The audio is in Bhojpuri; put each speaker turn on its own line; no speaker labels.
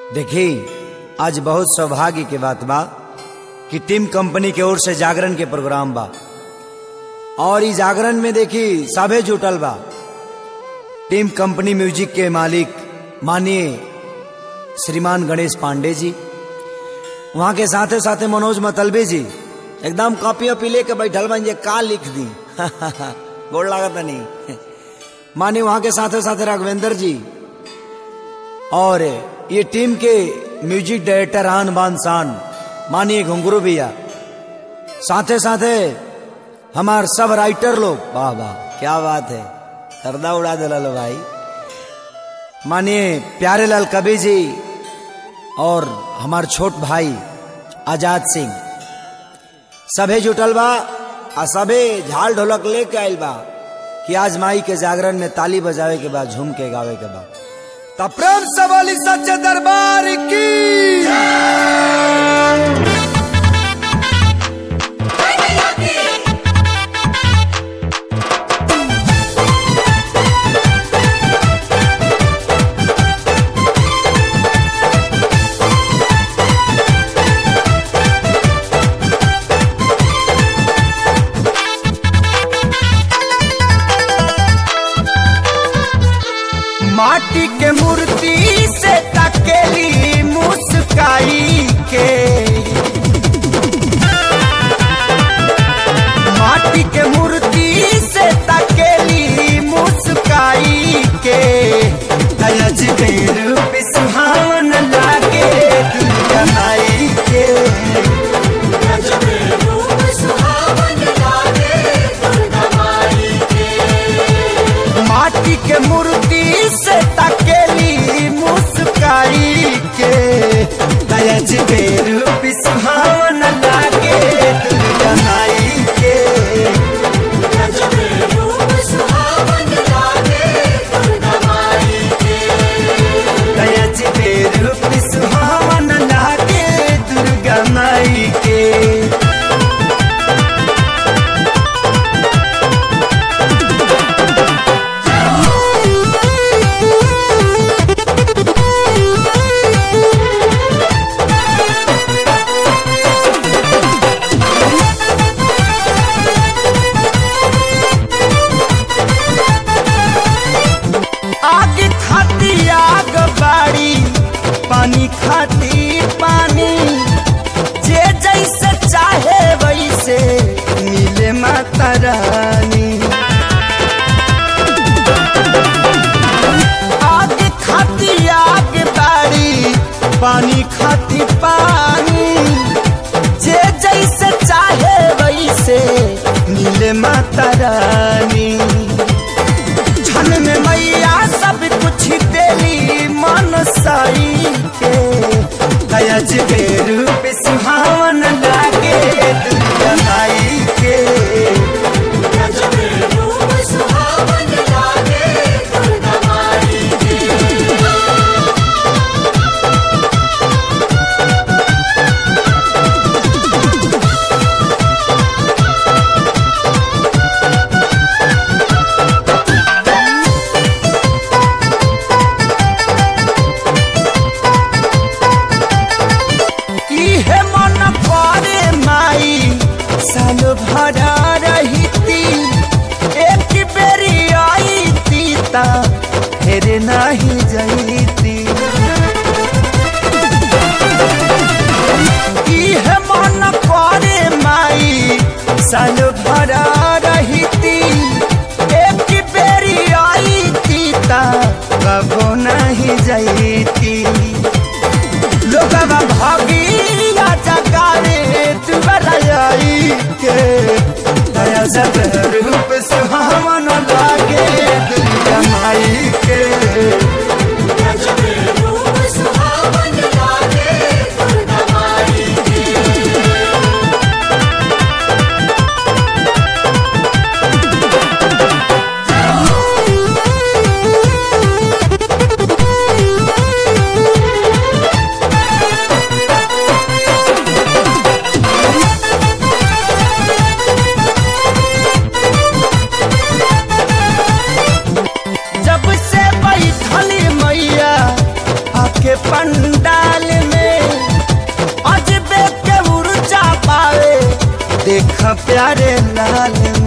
देखी आज बहुत सौभाग्य के बात बा कि टीम कंपनी के ओर से जागरण के प्रोग्राम बा और इस जागरण में देखी सभे जुटल बा। टीम कंपनी म्यूजिक के मालिक माननीय श्रीमान गणेश पांडे जी, वहां के साथे साथे मनोज मतलबी जी एकदम कॉपी वॉपी लेके बैठल बन जे का लिख दी गोड़ लागत नहीं। माने वहां के साथे साथे राघवेंद्र जी और ये टीम के म्यूजिक डायरेक्टर आन बान शान मानिए घुंगरू भैया, साथे साथे हमार सब राइटर लोग, वाह वाह क्या बात है, गर्दा उड़ा दिला लो भाई। मानिए प्यारे लाल कवि जी और हमार छोट भाई आजाद सिंह, सभे जुटल बा आ सभे झाल ढोलक लेके आयल बा कि आज माई के जागरण में ताली बजावे के बाद झूम के गावे के बाद प्रेम से बोली सच्चे दरबार की।
माटी के मूर्ति से तकेली मुस्काई के, माटी के मूर्ति से तकेली मुस्काई के, दयाज बेर पे सुहावन लागे दुर्गा माई के, दयाज बेर पे सुहावन लागे दुर्गा माई के। माटी के मूर्ति से तकेली मुस्काई के, दयाज बेर पे सुहावन लागे दुर्गा माई के, दयाज बेर पे सुहावन लागे दुर्गा माई के, दयाज बेर पे सुहावन लागे दुर्गा माई के। पानी खाती पानी, जे जैसे चाहे वैसे मिले माता रानी। आग खाती आग बाड़ी, पानी खाती पानी, जे जैसे चाहे वैसे मिले माता रानी। क्षण में मैया सब कुछ देली मन साई के, दयाज बेर पे सुहावन लागे दुर्गा माई के, दयाज बेर पे सुहावन लागे दुर्गा माई के। साल भरा रहती एक बेरी आई तीता फिर नहीं जईती, इह मन करे माई साल भरा रहती एक बेरी आई तीता कबो नहीं जईती। लोगवा भागिया जगावे दुबारा आई के, दयाज बेर पे सुहावन लागे दुर्गा माई के, दयाज बेर पे सुहावन लागे दुर्गा माई के। पंडा देख प्यारे लाल